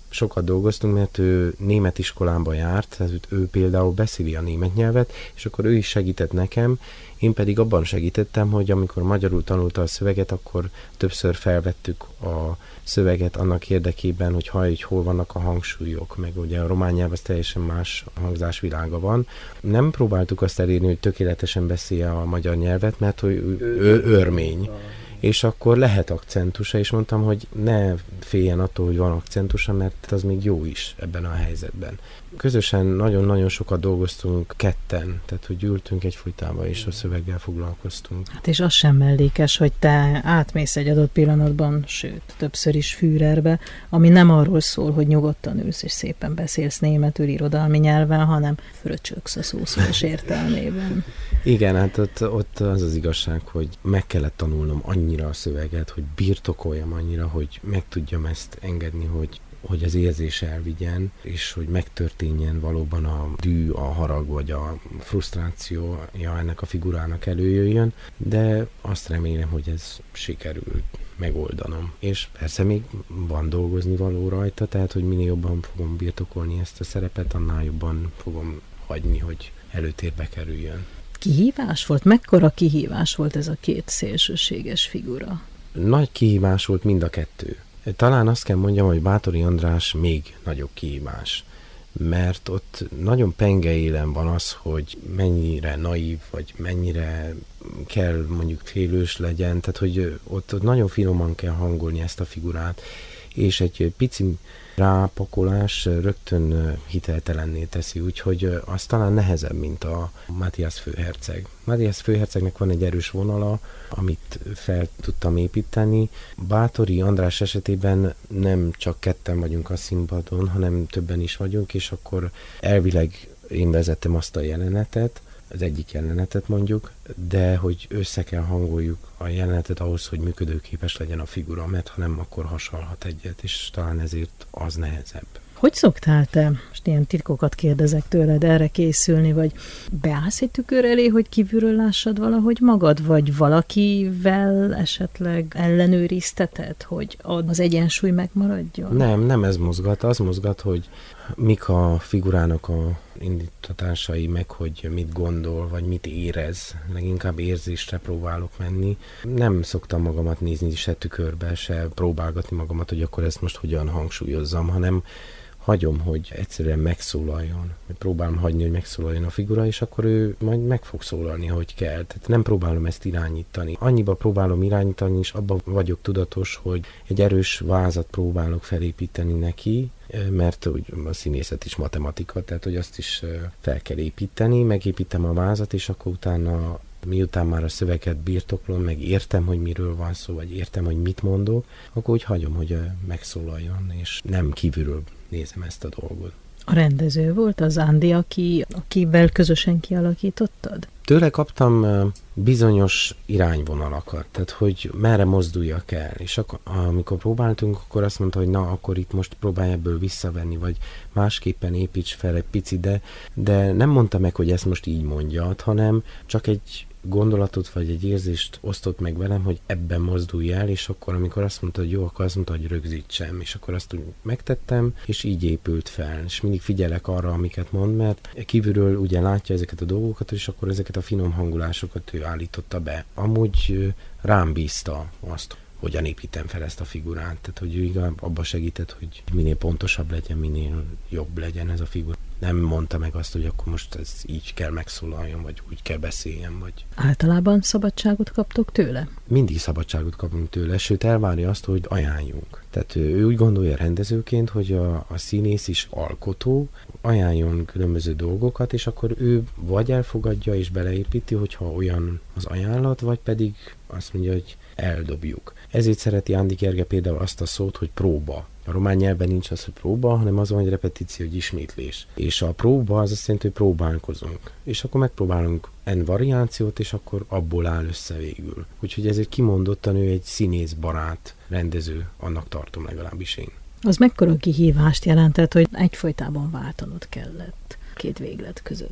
sokat dolgoztunk, mert ő német iskolába járt, tehát ő például beszéli a német nyelvet, és akkor ő is segített nekem, én pedig abban segítettem, hogy amikor magyarul tanulta a szöveget, akkor többször felvettük a szöveget annak érdekében, hogy halljuk, hol vannak a hangsúlyok, meg ugye a román nyelv az teljesen más hangzásvilága van. Nem próbáltuk azt elérni, hogy tökéletesen beszélje a magyar nyelvet, mert hogy ő, ő örmény. És akkor lehet akcentusa, és mondtam, hogy ne féljen attól, hogy van akcentusa, mert az még jó is ebben a helyzetben. Közösen nagyon-nagyon sokat dolgoztunk ketten, tehát hogy ültünk egyfolytában, és a szöveggel foglalkoztunk. Hát és az sem mellékes, hogy te átmész egy adott pillanatban, sőt, többször is Führerbe, ami nem arról szól, hogy nyugodtan ülsz és szépen beszélsz németül irodalmi nyelven, hanem fröcsöksz a szószoros értelmében. Igen, hát ott, ott az az igazság, hogy meg kellett tanulnom annyira a szöveget, hogy birtokoljam annyira, hogy meg tudjam ezt engedni, hogy hogy az érzés elvigyen, és hogy megtörténjen valóban a dű, a harag, vagy a frusztrációja ennek a figurának előjöjjön, de azt remélem, hogy ez sikerült megoldanom. És persze még van dolgozni való rajta, tehát hogy minél jobban fogom birtokolni ezt a szerepet, annál jobban fogom hagyni, hogy előtérbe kerüljön. Kihívás volt? Mekkora kihívás volt ez a két szélsőséges figura? Nagy kihívás volt mind a kettő. Talán azt kell mondjam, hogy Báthori András még nagyobb kihívás, mert ott nagyon pengeélen van az, hogy mennyire naív, vagy mennyire kell mondjuk félős legyen, tehát hogy ott, ott nagyon finoman kell hangolni ezt a figurát, és egy pici rápakolás rögtön hiteltelenné teszi, úgyhogy az talán nehezebb, mint a Matthias főherceg. Matthias főhercegnek van egy erős vonala, amit fel tudtam építeni. Báthori András esetében nem csak ketten vagyunk a színpadon, hanem többen is vagyunk, és akkor elvileg én vezettem azt a jelenetet, az egyik jelenetet mondjuk, de hogy össze kell hangoljuk a jelenetet ahhoz, hogy működőképes legyen a figura, mert ha nem, akkor hasalhat egyet, és talán ezért az nehezebb. Hogy szoktál te, most ilyen titkokat kérdezek tőled, erre készülni, vagy beállsz egy tükör elé, hogy kívülről lássad valahogy magad, vagy valakivel esetleg ellenőrizteted, hogy az egyensúly megmaradjon? Nem, nem ez mozgat, az mozgat, hogy mik a figurának a indítatásai, meg hogy mit gondol, vagy mit érez. Leginkább érzésre próbálok menni. Nem szoktam magamat nézni se tükörbe, se próbálgatni magamat, hogy akkor ezt most hogyan hangsúlyozzam, hanem hagyom, hogy egyszerűen megszólaljon. Próbálom hagyni, hogy megszólaljon a figura, és akkor ő majd meg fog szólalni, hogy kell. Tehát nem próbálom ezt irányítani. Annyiba próbálom irányítani, és abban vagyok tudatos, hogy egy erős vázat próbálok felépíteni neki, mert a színészet is matematika, tehát hogy azt is fel kell építeni, megépítem a vázat, és akkor utána, miután már a szöveget birtoklom, meg értem, hogy miről van szó, vagy értem, hogy mit mondok, akkor úgy hagyom, hogy megszólaljon, és nem kívülről nézem ezt a dolgot. A rendező volt az Andi, aki, akivel közösen kialakítottad? Tőle kaptam bizonyos irányvonalakat, tehát hogy merre mozduljak el, és akkor, amikor próbáltunk, akkor azt mondta, hogy na, akkor itt most próbálj ebből visszavenni, vagy másképpen építs fel egy picit, de, de nem mondta meg, hogy ezt most így mondja, hanem csak egy gondolatot vagy egy érzést osztott meg velem, hogy ebben mozdulj el, és akkor amikor azt mondta, hogy jó, akkor azt mondta, hogy rögzítsem, és akkor azt úgy megtettem, és így épült fel, és mindig figyelek arra, amiket mond, mert kívülről ugye látja ezeket a dolgokat, és akkor ezeket a finom hangulásokat ő állította be. Amúgy rám bízta azt, hogyan építem fel ezt a figurát, tehát hogy ő inkább abba segített, hogy minél pontosabb legyen, minél jobb legyen ez a figura. Nem mondta meg azt, hogy akkor most ez így kell megszólaljon, vagy úgy kell beszéljen, vagy... Általában szabadságot kaptok tőle? Mindig szabadságot kapunk tőle, sőt elvárja azt, hogy ajánljunk. Tehát ő úgy gondolja rendezőként, hogy a, a színész is alkotó, ajánljon különböző dolgokat, és akkor ő vagy elfogadja és beleépíti, hogyha olyan az ajánlat, vagy pedig azt mondja, hogy eldobjuk. Ezért szereti Andi Gergely például azt a szót, hogy próba. A román nyelven nincs az, hogy próba, hanem az van, hogy repetíció, hogy ismétlés. És a próba az azt jelenti, hogy próbálkozunk. És akkor megpróbálunk en variációt, és akkor abból áll össze végül. Úgyhogy ezért kimondottan ő egy színész barát rendező, annak tartom legalábbis én. Az mekkora kihívást jelentett, hogy egyfolytában váltanod kellett két véglet között?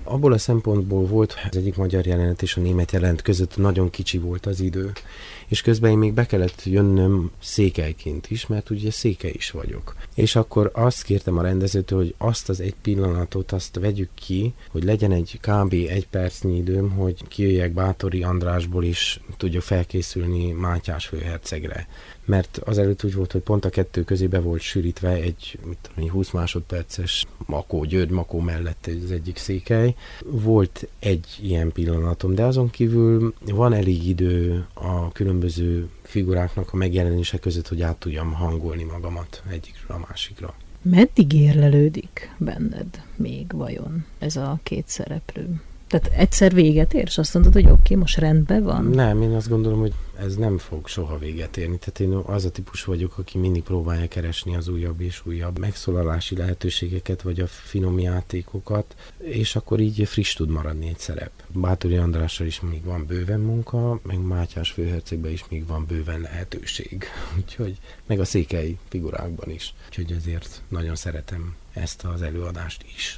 Abból a szempontból volt az egyik magyar jelenet és a német jelenet között nagyon kicsi volt az idő. És közben én még be kellett jönnöm székelyként is, mert ugye székely is vagyok. És akkor azt kértem a rendezőtől, hogy azt az egy pillanatot, azt vegyük ki, hogy legyen egy kb. Egy percnyi időm, hogy kijöjjek Báthori Andrásból is tudjak felkészülni Mátyás főhercegre. Mert azelőtt úgy volt, hogy pont a kettő közé be volt sűrítve egy mit tudom, húsz másodperces Makó, György Makó mellett az egyik székely. Volt egy ilyen pillanatom, de azon kívül van elég idő a különböző figuráknak a megjelenése között, hogy át tudjam hangolni magamat egyikről a másikra. Meddig érlelődik benned még vajon ez a két szereplő? Tehát egyszer véget ér, és azt mondod, hogy oké, okay, most rendben van? Nem, én azt gondolom, hogy ez nem fog soha véget érni. Tehát én az a típus vagyok, aki mindig próbálja keresni az újabb és újabb megszólalási lehetőségeket, vagy a finom játékokat, és akkor így friss tud maradni egy szerep. Báthori Andrással is még van bőven munka, meg Mátyás főhercegben is még van bőven lehetőség. Úgyhogy, meg a székely figurákban is. Úgyhogy ezért nagyon szeretem ezt az előadást is.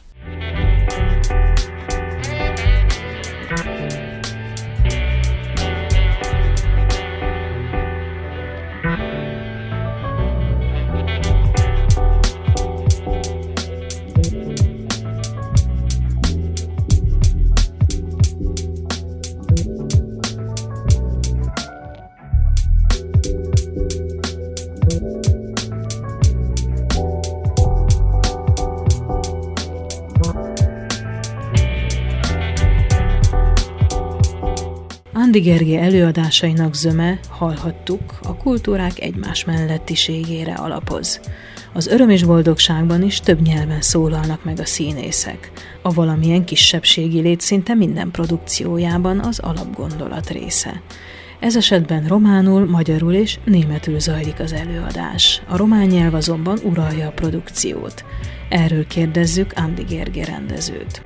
Ándy Gergely előadásainak zöme, hallhattuk, a kultúrák egymás mellettiségére alapoz. Az öröm és boldogságban is több nyelven szólalnak meg a színészek. A valamilyen kisebbségi lét szinte minden produkciójában az alapgondolat része. Ez esetben románul, magyarul és németül zajlik az előadás. A román nyelv azonban uralja a produkciót. Erről kérdezzük Ándy Gergely rendezőt.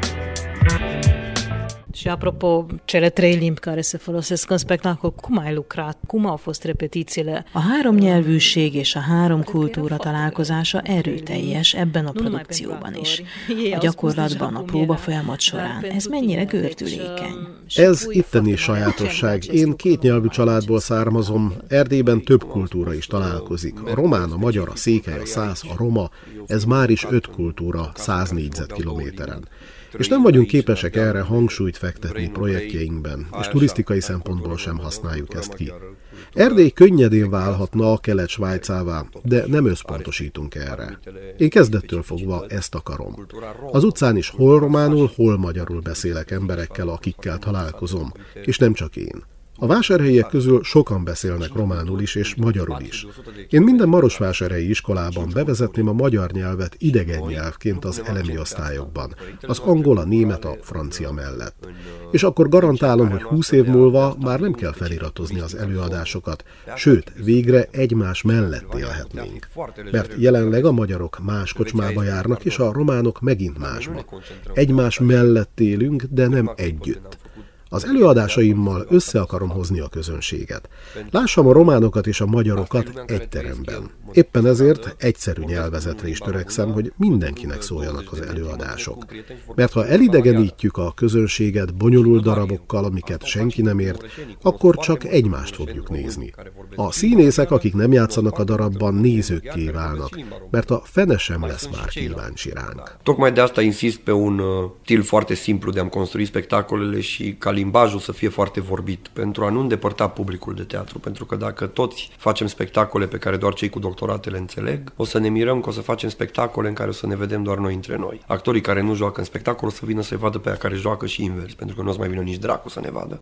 Și apropo, cele trei limbi care se folosesc în spectacol, cum ai lucrat? Cum au fost repetițiile? A három nyelvűség és a három kultúra találkozása erőteljes ebben a produkcióban is. A gyakorlatban, a próbafolyamat során ez mennyire gördülékeny? Ez itteni sajátosság. Én két nyelvű családból származom, Erdélyben több kultúra is találkozik. A román, a magyar, a székely, a szász, a roma, ez már is öt kultúra száz négyzetkilométeren. És nem vagyunk képesek erre hangsúlyt fektetni projektjeinkben, és turisztikai szempontból sem használjuk ezt ki. Erdély könnyedén válhatna a Kelet-Svájcává, de nem összpontosítunk erre. Én kezdettől fogva ezt akarom. Az utcán is hol románul, hol magyarul beszélek emberekkel, akikkel találkozom, és nem csak én. A vásárhelyiek közül sokan beszélnek románul is és magyarul is. Én minden marosvásárhelyi iskolában bevezetném a magyar nyelvet idegen nyelvként az elemi osztályokban, az angol, a német, a francia mellett. És akkor garantálom, hogy húsz év múlva már nem kell feliratozni az előadásokat, sőt, végre egymás mellett élhetnénk. Mert jelenleg a magyarok más kocsmába járnak, és a románok megint másba. Egymás mellett élünk, de nem együtt. Az előadásaimmal össze akarom hozni a közönséget. Lássam a románokat és a magyarokat egy teremben. Éppen ezért egyszerű nyelvezetre is törekszem, hogy mindenkinek szóljanak az előadások. Mert ha elidegenítjük a közönséget bonyolult darabokkal, amiket senki nem ért, akkor csak egymást fogjuk nézni. A színészek, akik nem játszanak a darabban, nézőkké válnak, mert a fene sem lesz már kíváncsi ránk. Tocmai de asta insist pe un stil foarte simplu de a construi spectacolele și ca limbajul să fie foarte vorbit, pentru a nu îndepărta publicul de teatru, pentru că dacă toți facem spectacole pe care doar cei cu doctoratele înțeleg, o să ne mirăm că o să facem spectacole în care o să ne vedem doar noi între noi. Actorii care nu joacă în spectacol o să vină să-i vadă pe aia care joacă și invers, pentru că nu o să mai vină nici dracu să ne vadă.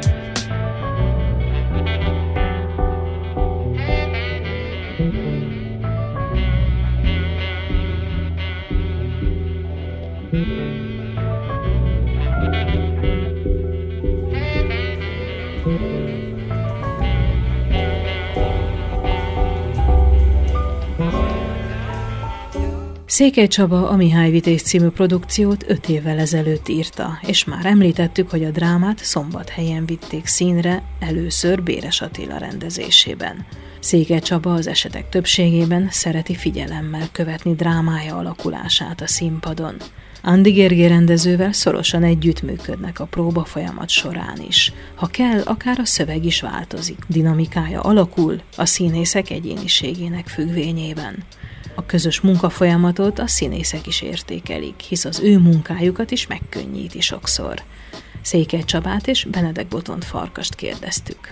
Székely Csaba a Mihály Vitéz című produkciót öt évvel ezelőtt írta, és már említettük, hogy a drámát Szombathelyen vitték színre, először Béres Attila rendezésében. Székely Csaba az esetek többségében szereti figyelemmel követni drámája alakulását a színpadon. Andi Gergely rendezővel szorosan együttműködnek a próba folyamat során is. Ha kell, akár a szöveg is változik, dinamikája alakul a színészek egyéniségének függvényében. A közös munkafolyamatot a színészek is értékelik, hisz az ő munkájukat is megkönnyíti sokszor. Székely Csabát és Benedek Botont Farkast kérdeztük.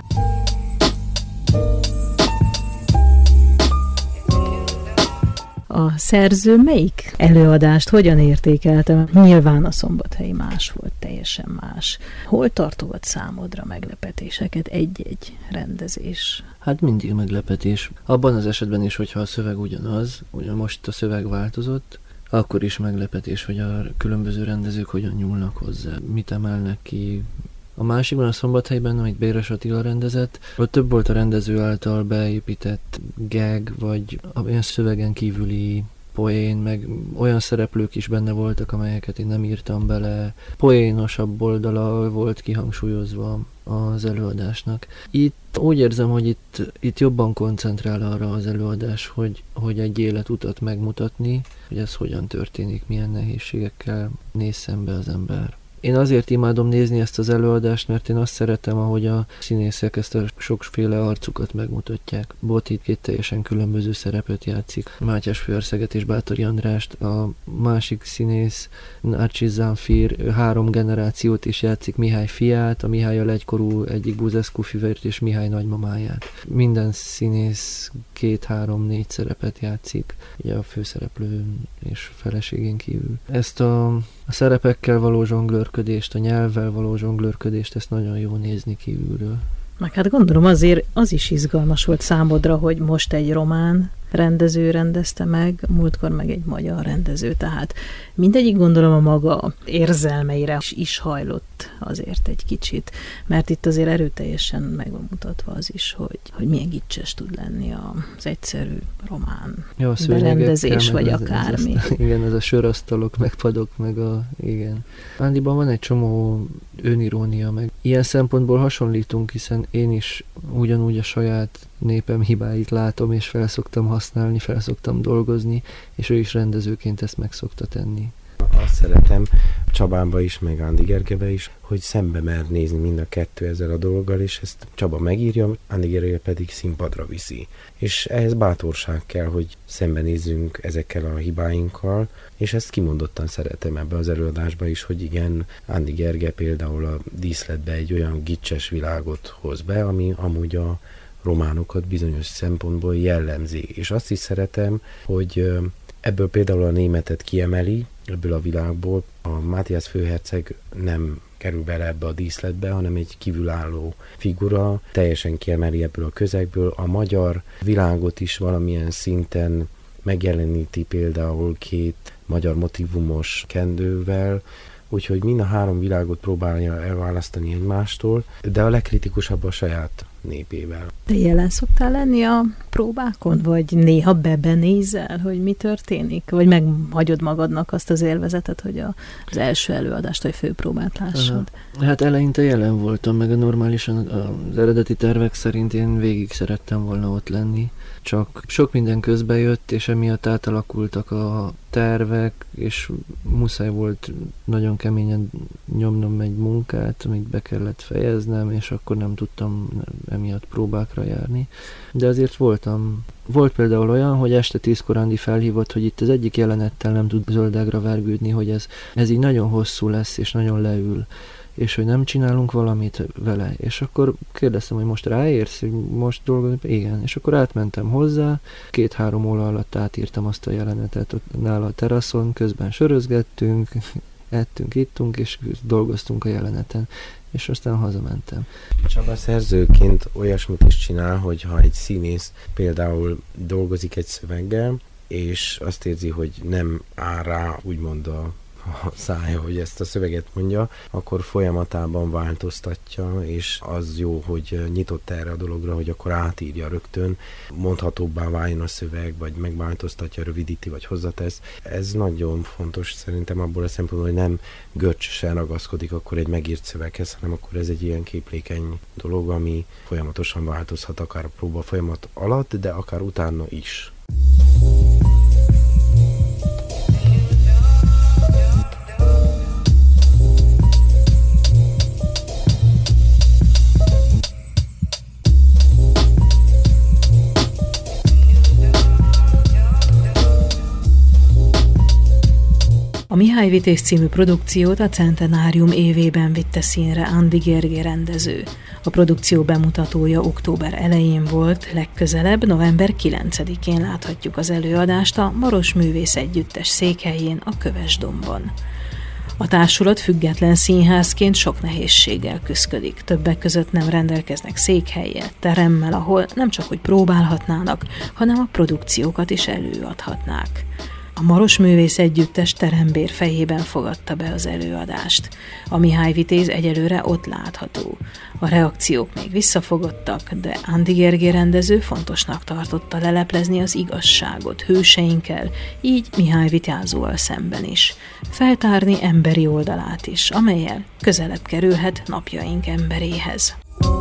A szerző melyik előadást hogyan értékelte? Nyilván a Szombathelyi más volt, teljesen más. Hol tartogat számodra meglepetéseket egy-egy rendezés? Hát mindig meglepetés. Abban az esetben is, hogyha a szöveg ugyanaz, ugye most a szöveg változott, akkor is meglepetés, hogy a különböző rendezők hogyan nyúlnak hozzá, mit emelnek ki. A másikban, a Szombathelyben, amit Béres Attila rendezett, ott több volt a rendező által beépített gag, vagy olyan szövegen kívüli poén, meg olyan szereplők is benne voltak, amelyeket én nem írtam bele. Poénosabb oldala volt kihangsúlyozva az előadásnak. Itt úgy érzem, hogy itt, itt jobban koncentrál arra az előadás, hogy, hogy egy életutat megmutatni, hogy ez hogyan történik, milyen nehézségekkel néz szembe az ember. Én azért imádom nézni ezt az előadást, mert én azt szeretem, ahogy a színészek ezt a sokféle arcukat megmutatják. Boti két teljesen különböző szerepet játszik. Mátyás Főerszeget és Báthori Andrást, a másik színész, Narciss Zamfir, három generációt is játszik, Mihály fiát, a Mihállyal egykorú egyik Buzescu fivért és Mihály nagymamáját. Minden színész két, három, négy szerepet játszik, ugye a főszereplő és feleségén kívül. Ezt a, a szerepekkel való zsonglőrködést, a nyelvvel való zsonglőrködést, ezt nagyon jó nézni kívülről. Meg hát gondolom azért az is izgalmas volt számodra, hogy most egy román rendező rendezte meg, múltkor meg egy magyar rendező, tehát mindegyik gondolom a maga érzelmeire is, is hajlott azért egy kicsit, mert itt azért erőteljesen meg van mutatva az is, hogy, hogy milyen gicses tud lenni az egyszerű román ja, berendezés, vagy ez, akármi. Ez, ez, igen, ez a sörasztalok, meg padok, meg a, igen. Andiban van egy csomó önirónia, meg ilyen szempontból hasonlítunk, hiszen én is ugyanúgy a saját népem hibáit látom, és felszoktam használni, felszoktam dolgozni, és ő is rendezőként ezt meg szokta tenni. Azt szeretem Csabába is, meg Andi Gergelybe is, hogy szembe mer nézni mind a kettő ezzel a dologgal, és ezt Csaba megírja, Andi Gergely pedig színpadra viszi. És ehhez bátorság kell, hogy szembenézzünk ezekkel a hibáinkkal, és ezt kimondottan szeretem ebbe az előadásba is, hogy igen, Andi Gergely például a díszletbe egy olyan gicses világot hoz be, ami amúgy a románokat bizonyos szempontból jellemzi. És azt is szeretem, hogy ebből például a németet kiemeli, ebből a világból. A Mátyás főherceg nem kerül bele ebbe a díszletbe, hanem egy kívülálló figura, teljesen kiemeli ebből a közegből. A magyar világot is valamilyen szinten megjeleníti például két magyar motivumos kendővel, úgyhogy mind a három világot próbálja elválasztani egymástól, de a legkritikusabb a saját népével. De jelen szoktál lenni a próbákon, vagy néha bebenézel, hogy mi történik? Vagy meghagyod magadnak azt az élvezetet, hogy a, az első előadást, vagy főpróbát lássad? Hát eleinte jelen voltam, meg a normálisan az eredeti tervek szerint én végig szerettem volna ott lenni. Csak sok minden közbe jött, és emiatt átalakultak a tervek, és muszáj volt nagyon keményen nyomnom egy munkát, amit be kellett fejeznem, és akkor nem tudtam emiatt próbákra járni. De azért voltam. Volt például olyan, hogy este tízkor Andi felhívott, hogy itt az egyik jelenettel nem tud zöldágra vergődni, hogy ez, ez így nagyon hosszú lesz, és nagyon leül, és hogy nem csinálunk valamit vele. És akkor kérdeztem, hogy most ráérsz, hogy most dolgozni? Igen. És akkor átmentem hozzá, két-három óra alatt átírtam azt a jelenetet ott nála a teraszon, közben sörözgettünk, ettünk, ittunk, és dolgoztunk a jeleneten. És aztán hazamentem. Csaba szerzőként olyasmit is csinál, hogy ha egy színész például dolgozik egy szöveggel, és azt érzi, hogy nem áll rá úgymond a a szája, hogy ezt a szöveget mondja, akkor folyamatában változtatja, és az jó, hogy nyitott erre a dologra, hogy akkor átírja rögtön, mondhatóbbá váljon a szöveg, vagy megváltoztatja, rövidíti, vagy hozzatesz. Ez nagyon fontos szerintem abból a szempontból, hogy nem görcsösen ragaszkodik akkor egy megírt szöveghez, hanem akkor ez egy ilyen képlékeny dolog, ami folyamatosan változhat akár a próba folyamat alatt, de akár utána is. A Mihály Vitéz című produkciót a Centenárium évében vitte színre Andi Gergely rendező. A produkció bemutatója október elején volt, legközelebb november kilencedikén láthatjuk az előadást a Maros Művész Együttes székhelyén, a Kövesdombon. A társulat független színházként sok nehézséggel küszködik. Többek között nem rendelkeznek székhellyel, teremmel, ahol nem csak hogy próbálhatnának, hanem a produkciókat is előadhatnák. A Maros Művész Együttes terembér fejében fogadta be az előadást. A Mihály Vitéz egyelőre ott látható. A reakciók még visszafogottak, de Andi Gergely rendező fontosnak tartotta leleplezni az igazságot hőseinkkel, így Mihály Vityázóval szemben is. Feltárni emberi oldalát is, amellyel közelebb kerülhet napjaink emberéhez.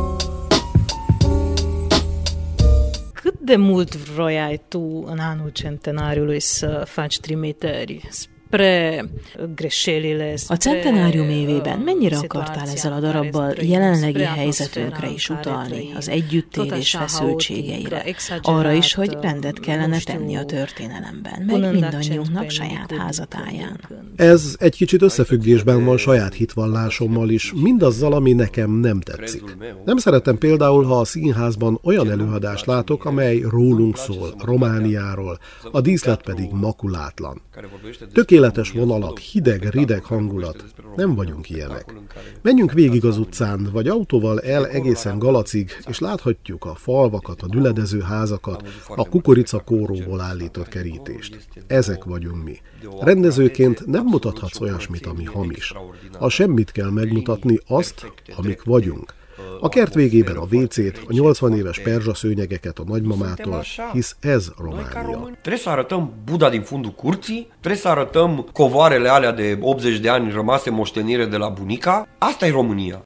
Cât de mult vroiai tu în anul centenariului să faci trimiteri spre greșelile, A centenárium évében mennyire akartál ezzel a darabbal jelenlegi helyzetünkre is utalni, az együttélés feszültségeire, arra is, hogy rendet kellene tenni a történelemben, meg mindannyiunknak saját házatáján. Ez egy kicsit összefüggésben van saját hitvallásommal is, mindazzal, ami nekem nem tetszik. Nem szeretem például, ha a színházban olyan előadást látok, amely rólunk szól, Romániáról, a díszlet pedig makulátlan. Tökéletes vonalak, hideg, rideg hangulat. Nem vagyunk ilyenek. Menjünk végig az utcán, vagy autóval el egészen Galacig, és láthatjuk a falvakat, a düledező házakat, a kukoricakóróból állított kerítést. Ezek vagyunk mi. Rendezőként nem mutathatsz olyasmit, ami hamis. A semmit kell megmutatni, azt, amik vagyunk. A kert végében a vécét, a nyolcvan éves perzsaszőnyegeket a nagymamától, hisz ez Románia. Trebuie să arătăm Buda din fundul curții, trebuie să arătăm covoarele alea de optzeci de ani rămase moștenire de la bunica. Asta e România.